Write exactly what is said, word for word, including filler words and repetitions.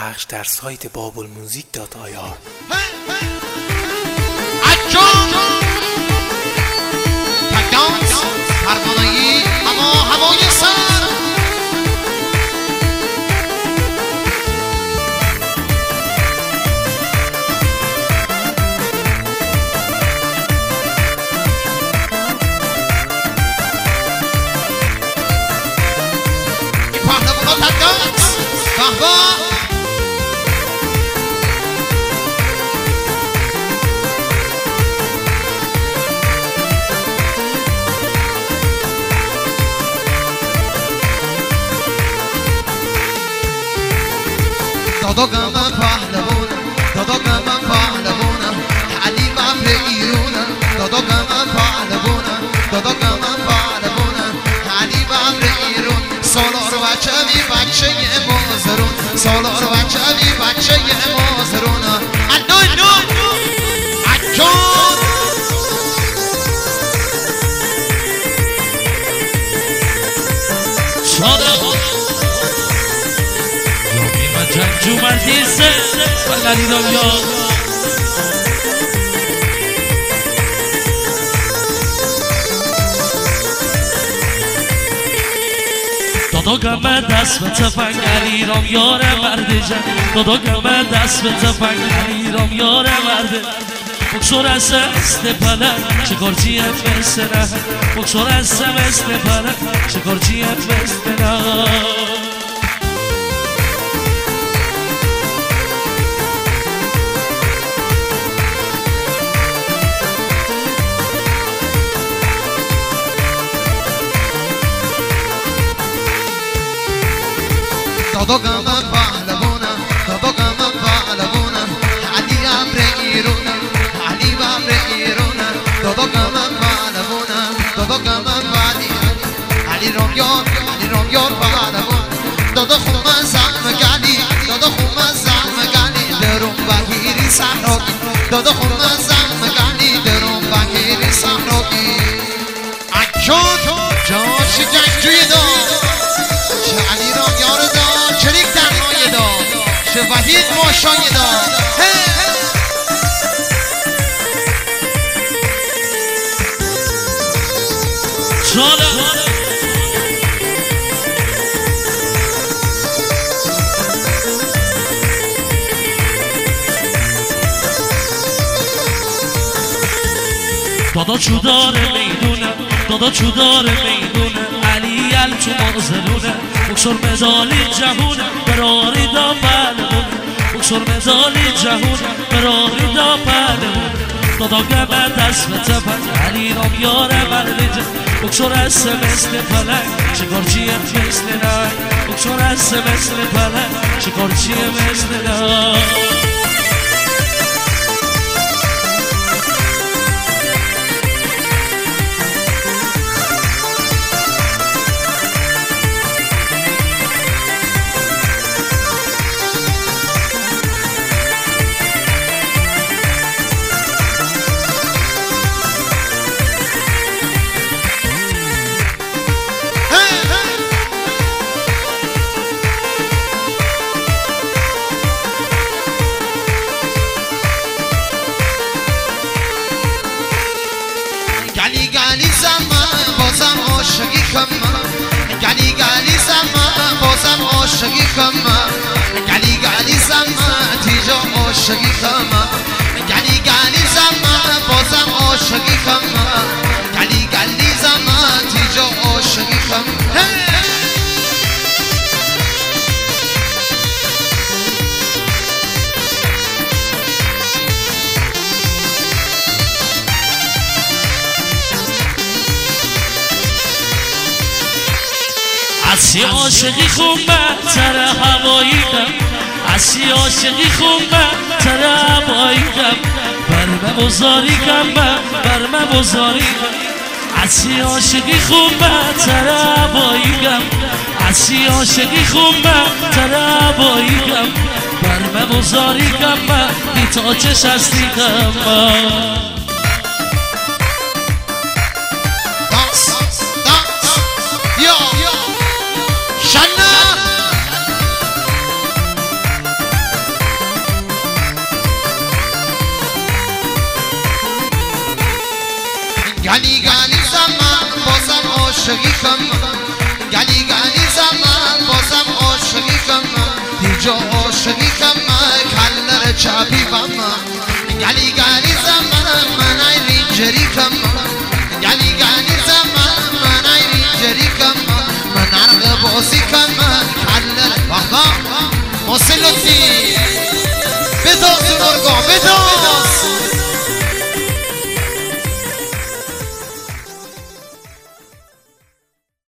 پخش در سایت بابل موزیک دات آی آر. تکدانس پروانه‌ای اما هوای سر این پهلوانا تکدانس بهبا داداغم من پهلوانم داداغم من پهلوانم حلیم امر ایرونم داداغم من پهلوانم داداغم من پهلوانم حلیم امر ایرون سالار بچه بی بچه مازرون سالار بچه بی بچه مازرونم انو انو اجان صادق جنجو مردیسه بلدی دنیا دادا گمه دست به تفنگ علیرام یاره مرده جن دادا گمه دست به تفنگ علیرام یاره مرده بکسور از است پلن چکارچیت بستنه بکسور از است پلن چکارچیت بستنه داداغم من پهلوانم داداغم من پهلوانم علی امر ایرونم علی امر ایرونم داداغم من پهلوانم داداغم من علی علی رام یار علی رام یار پهلوان دادا خوم زعم گلی دادا خوم زعم گلی درون بگیری صحراکی دادا خوم زعم گلی درون بگیری صحراکی اجان جاش جنجوی داد چه علی رام یار داد شریک تنهای داد چه وحید ماشای داد دادا چو داره میدونه دادا چو داره میدونه علی ال تو مازلونه بکسور مدالی جهونه براری دا پهلوونه بکسور مدالی جهونه براری دا پهلوونه دادا گمه دست به تفنگ علی رام یاره مرده جن بکسور از مثل پلنگ چکارچیت مثل ننگ بکسور از مثل پلنگ چکارچیه مثل ننگ گلی گلی زمان بازم عاشقی کنم گلی گلی زمان بازم عاشقی کنم گلی گلی زمان تیجا عاشقی کنم گلی گلی زمان بازم عاشقی کنم گلی گلی زمان تیجا عاشقی کنم اسی عاشقی خون من تر هوایی کم اسی عاشقی خون من تر هوایی کم برمه بزاری کم من برمه بزاری کم اسی عاشقی خون من تر هوایی کم اسی عاشقی خون من تر هوایی کم برمه بزاری کم من بی تا چش هستی کم من گلی گلی زمان بازم عاشقی کم گلی گلی زمان بازم عاشقی کم دیجا عاشقی کم کلر چاپی بم گلی گلی زمان من ای رینجری کم گلی گلی زمان من ای رینجری کم من عرق بازی کم کلر بابا محسن لطفی بتاز مرگا بتاز